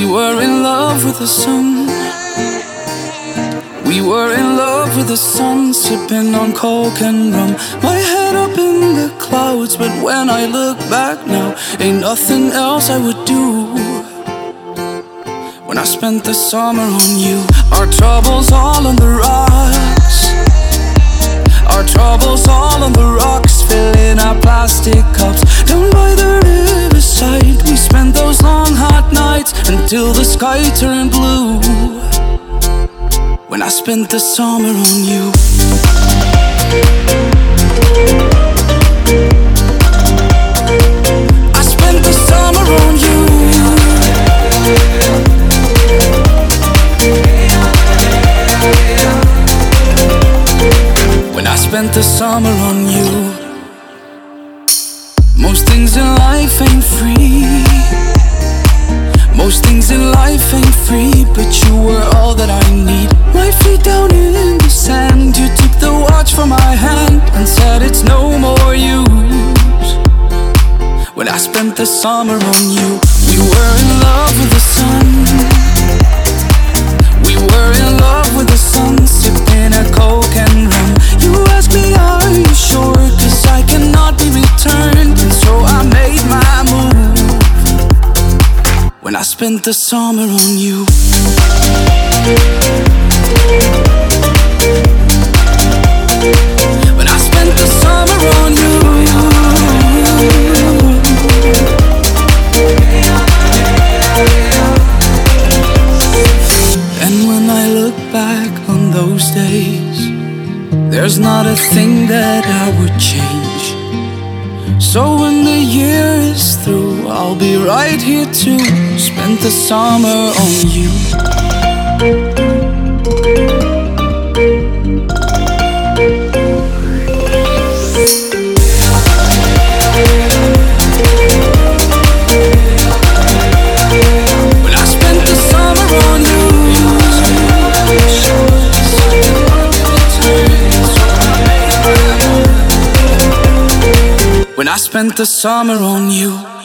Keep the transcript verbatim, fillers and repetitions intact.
were in love with the sun. We were in love with the sun, sipping on coke and rum. My head up in the clouds, but when I look back now, ain't nothing else I would do. When I spent the summer on you, our troubles all on the rocks. Our troubles all on the rocks, filling our plastic cups. Down by the riverside, we spent those long hot nights until the sky turned blue. When I spent the summer on you. I spent the summer on you. When I spent the summer on you. Most things in life ain't free. Most things in life ain't free, but you were all that I need. My feet down in the sand, you took the watch from my hand and said it's no more use. When I spent the summer on you, we were in love with the sun. We were in love with the sun, sipping a coke and rum. You asked me, are you sure? Cause I cannot be returned, and so I made my move. When I spent the summer on you. When I spent the summer on you. And when I look back on those days, there's not a thing that I would change. So when the year is through, I'll be right here to spend the summer on you. When I spent the summer on you. When I spent the summer on you.